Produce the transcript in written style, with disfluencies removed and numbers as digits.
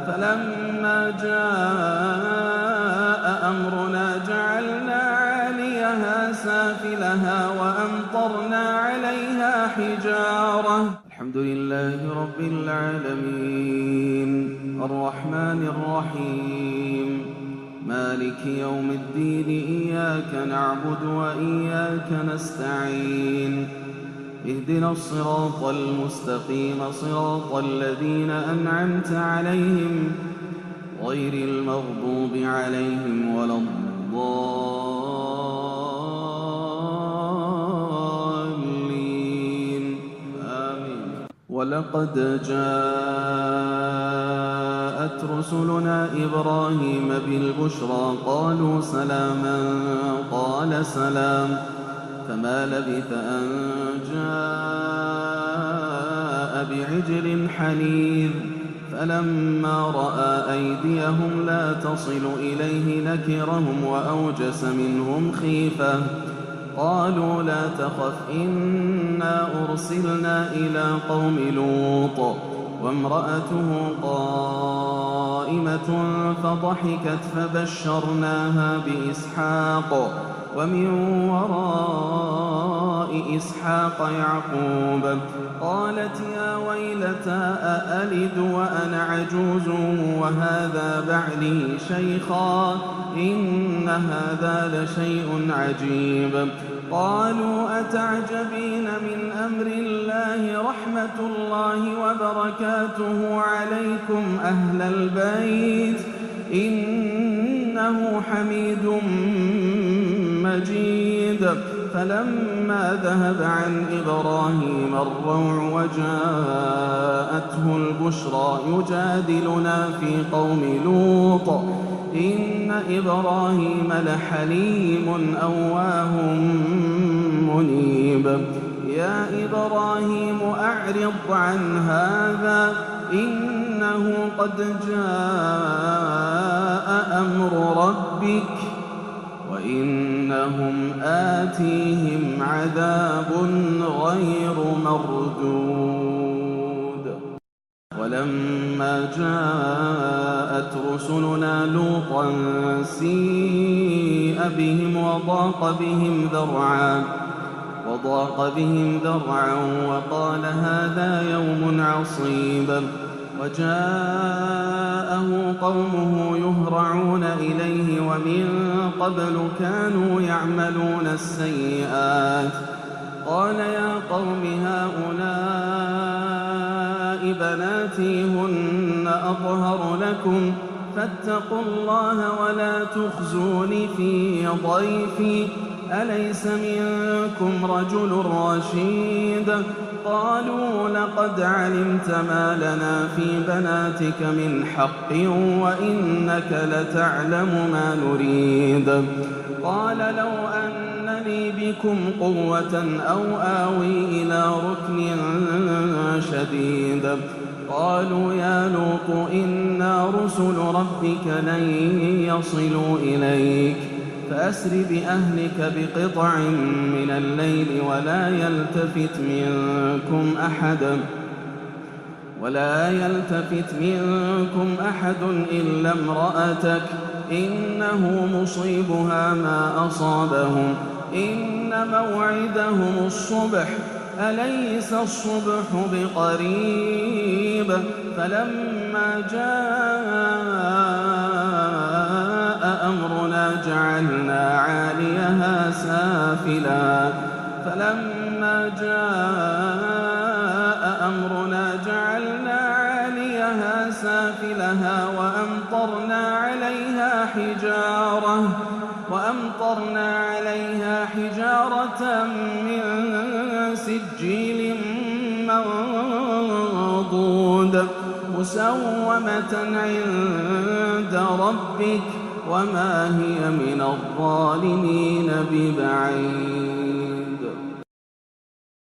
فلما جاء أمرنا جعلنا عاليها سافلها وأمطرنا عليها حجارة. الحمد لله رب العالمين الرحمن الرحيم مالك يوم الدين إياك نعبد وإياك نستعين اهدنا الصراط المستقيم صراط الذين أنعمت عليهم غير المغضوب عليهم ولا الضالين آمين. ولقد جاءت رسلنا إبراهيم بالبشرى قالوا سلاما قال سلام فما لبث أن جاء بعجل حنيذ فلما رأى أيديهم لا تصل إليه نكرهم وأوجس منهم خيفة قالوا لا تخف إنا أرسلنا إلى قوم لوط وامرأته قائمة فضحكت فبشرناها بإسحاق ومن وراء إسحاق يعقوب قالت يا ويلتى أألد وأنا عجوز وهذا بعلي شيخا إن هذا لشيء عجيب. قالوا أتعجبين من أمر الله رحمة الله وبركاته عليكم أهل البيت إنه حميد مجيد. فلما ذهب عن إبراهيم الروع وجاءته البشرى يجادلنا في قوم لوط إن إبراهيم لحليم أواه منيب. يا إبراهيم أعرض عن هذا إنه قد جاء أمر ربك وإنهم آتيهم عذاب غير مردود. ولما جاءت رسلنا لوطا سيء بهم وضاق بهم ذرعا وقال هذا يوم عصيب. وجاءه قومه يهرعون إليه ومن قبل كانوا يعملون السيئات قال يا قوم هؤلاء بناتي هن أطهر لكم فاتقوا الله ولا تخزوني في ضيفي أليس منكم رجل رشيد. قالوا لقد علمت ما لنا في بناتك من حق وإنك لتعلم ما نريد. قال لو أن لي بكم قوة أو آوي إلى ركن شديد. قالوا يا لوط إنا رسل ربك لن يصلوا إليك فأسر بأهلك بقطع من الليل ولا يلتفت منكم أحد إلا امرأتك إنه مصيبها ما أصابهم إن موعدهم الصبح أليس الصبح بقريب. فلما جاء أمرنا جعلنا عاليها سافلها وأمطرنا عليها حجارة من سجيل منضود مسومة عند ربك وما هي من الظالمين ببعيد.